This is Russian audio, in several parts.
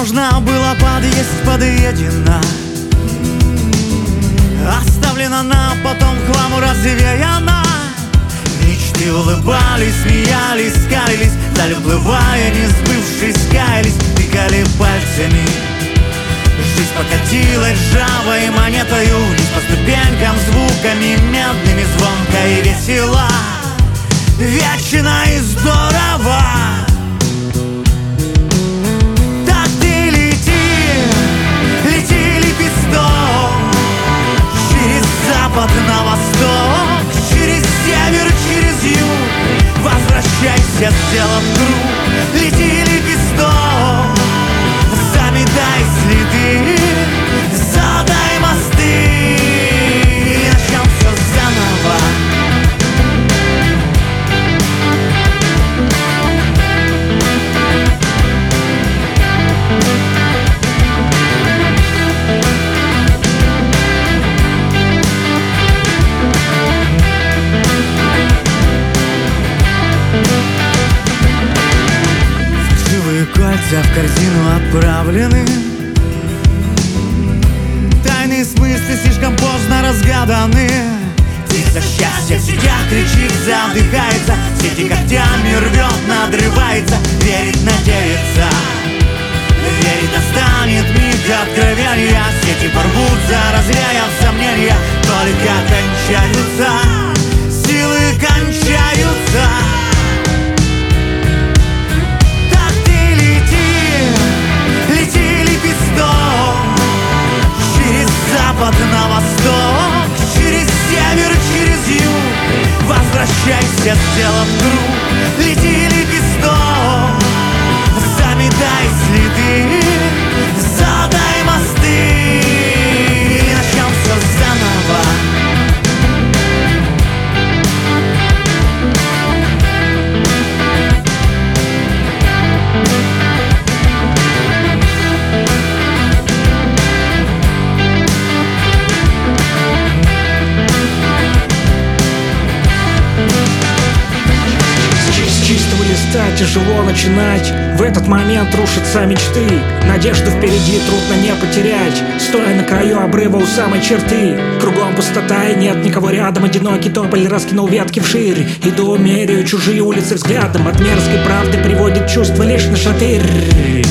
Можно было подъесть подъедена, оставлена на потом к хламу развеяна. Мечты улыбались, смеялись, скалились, вдаль уплывая, не сбывшись, каялись, тыкали пальцами. Жизнь покатилась ржавой монетою вниз по ступенькам, звуками медными, звонко и весела, вечно и здорово. Так ты лети, лети, лепесток, через запад на восток, через север, через юг, возвращайся, сделав круг. Лети, лепесток, заметай следы, задай мосты, и начнем все заново. Кольца в корзину отправлены, тайные смыслы слишком поздно разгаданы. Птица счастья в сетях кричит, задыхается, сети когтями рвет, надрывается. Верить надеется, верить настанет миг откровения. Сети порвутся, развеяв сомнения, только кончаются, силы кончаются. На восток, через север, через юг, возвращайся, сделав круг. Лети, лепесток, заметай следы, задай мосты, и начнем все заново. Тяжело начинать, в этот момент рушатся мечты. Надежду впереди трудно не потерять, стоя на краю обрыва у самой черты. Кругом пустота и нет никого рядом. Одинокий тополь раскинул ветки вширь. Иду, меряю чужие улицы взглядом. От мерзкой правды приводит чувство лишь на шатырь.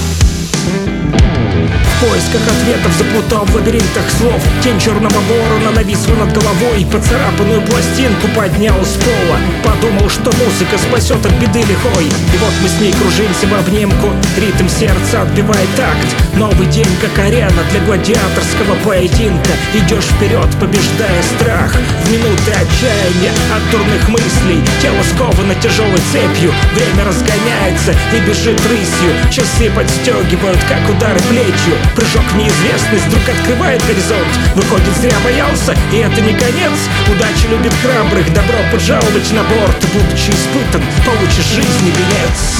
В поисках ответов, заплутал в лабиринтах слов. Тень черного ворона нависла над головой. Поцарапанную пластинку поднял с пола. Подумал, что музыка спасет от беды лихой. И вот мы с ней кружимся в обнимку. Ритм сердца отбивает такт. Новый день, как арена для гладиаторского поединка. Идешь вперед, побеждая страх. В минуты отчаяния от дурных мыслей тело сковано тяжелой цепью. Время разгоняется и бежит рысью. Часы подстегивают, как удары плетью. Прыжок в неизвестность вдруг открывает горизонт. Выходит, зря боялся, и это не конец. Удача любит храбрых, добро пожаловать на борт. Будучи испытан, получишь жизни венец.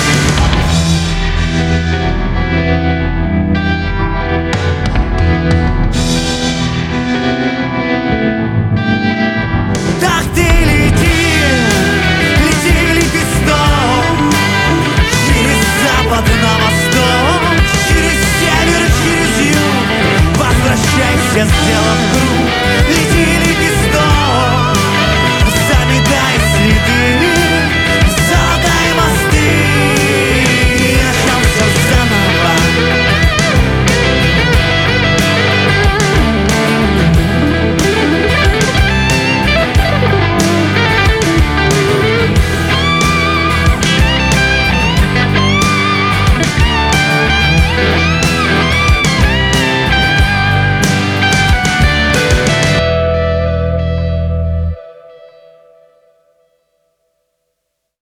Так ты лети, лети, лепесток, через запад на восток, через север, через юг, возвращайся, сделав круг. Лети,